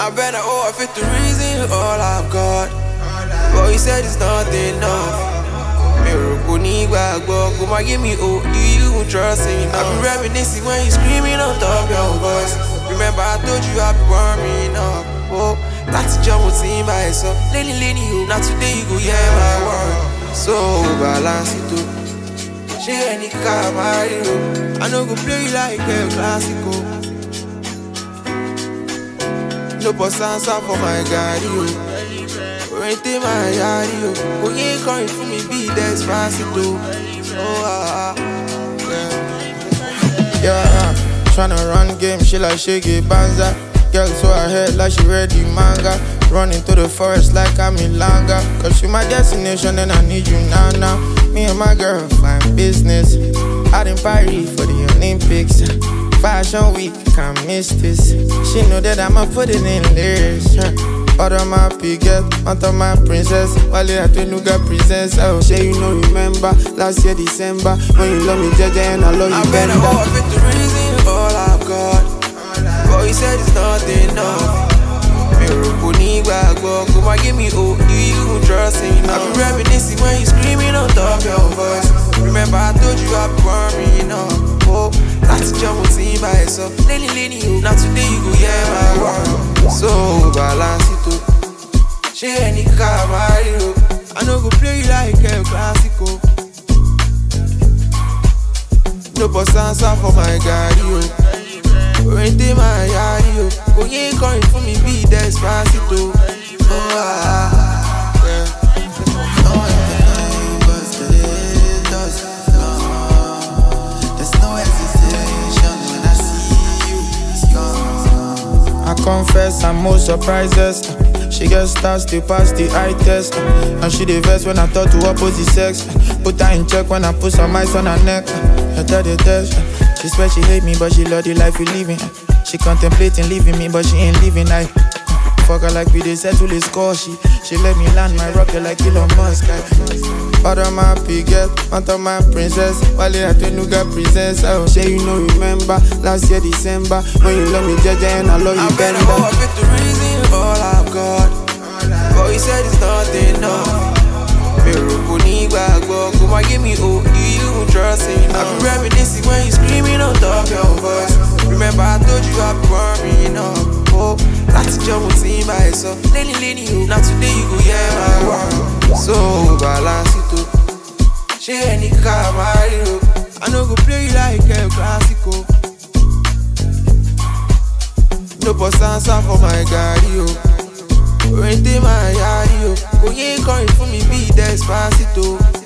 I better owe it the reason all I've got. But he said it's not enough. Miracle need back, but come on, give me do you even trust enough? I be reminiscing when you screaming on top of your voice. Remember I told you I be warming up. Oh, that's a job with team by yourself. Lenny, you, not today you go hear my word. So balance it too. She any car Mario. I know go play you like a classical. No possess for my guy, you. Right in my yard, you. When you ain't coming for me, be despacito. Oh, yeah. Tryna run game, she like Shiggy Banza. Girl so ahead like she read the manga. Running through the forest like I'm in Langa. Cause you my destination and I need you now. Me and my girl find business out in Paris for the Olympics. Fashion week, can't miss this. She know that I'ma put it in lyrics. Order my piget, onto my princess. While you have to look at presents. Oh, say you know remember last year December when you love me JJ and I love you better. I better owe it the reason all I've got. But he said it's not enough. Miracle need back, but come on, give me do you even trust enough? I be reminiscing when you screaming on top of your voice. Remember I told you I be warming up. Oh, that's a jump with team by yourself. Lenny, you, not today you go hear my word. So balance it too. She any car Mario. I know go play you like a classical. No possess for my guy, you. Right in my yard, you. When you ain't coming for me, be despacito. Oh, yeah. There's no hesitation when I see you. I confess I'm most surprises. She gets stars still pass the eye test. And she the verse when I thought to opposite sex. Put her in check when I put some ice on her neck. I tell the test. She swear she hate me but she love the life we living. She contemplating leaving me but she ain't living. I fuck her like we dey settle the score. She let me land my rocket like Elon Musk. Order my piget, onto my princess. While you have to look at presents. Oh, say you know remember last year December when you love me JJ and I love you better. I better owe it the reason all I've got. But he said it's not enough. Miracle need back, but come on, give me do you even trust enough? I be reminiscing when you screaming on top of your voice. Remember I told you I be warming up. Oh, that's a job with team by yourself. Lenny, you, not today you go hear my word. So balance it too. She any car Mario. I know go play you like a classical. No possess for my guy, you. Right in my yard, you. When you ain't coming for me, be despacito.